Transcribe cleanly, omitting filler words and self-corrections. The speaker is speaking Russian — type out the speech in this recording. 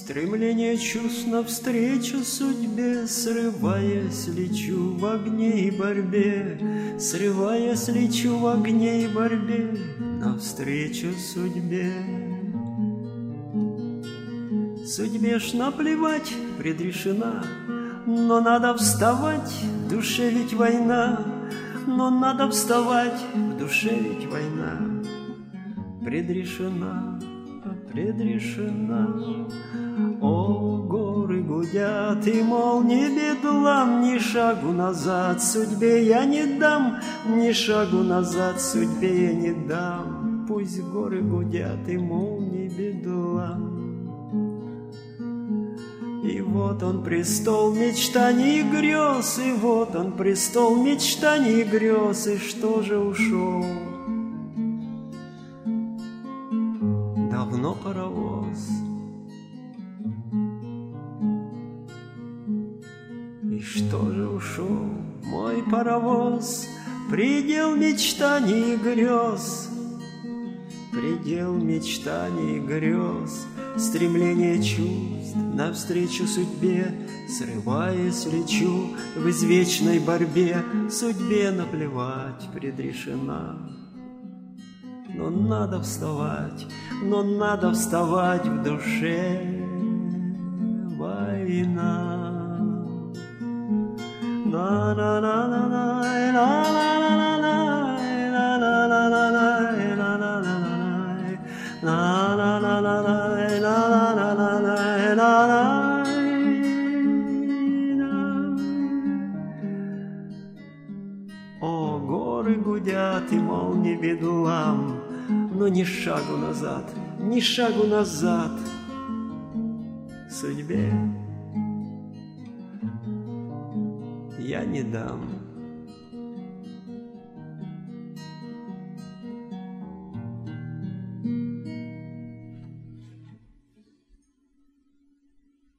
Стремление чувств навстречу судьбе, срываясь, лечу в огне и борьбе, срываясь, лечу в огне и борьбе, навстречу судьбе. Судьбе ж наплевать, предрешена, но надо вставать, в душе ведь война, но надо вставать, в душе ведь война. Предрешена, предрешена. О, горы гудят, и мол, не бедлам, ни шагу назад судьбе я не дам, ни шагу назад судьбе я не дам. Пусть горы гудят, и мол, не бедлам. И вот он престол мечтаний и грез, и вот он престол мечтаний и грез, и что же ушел? Давно паровоз. И что же ушел мой паровоз? Предел мечтаний и грез, предел мечтаний и грез, стремление чувств навстречу судьбе, срываясь, лечу в извечной борьбе. Судьбе наплевать, предрешена. Но надо вставать, но надо вставать, в душе война. О, горы гудят, и мол, не бедлам, но ни шагу назад, ни шагу назад судьбе я не дам.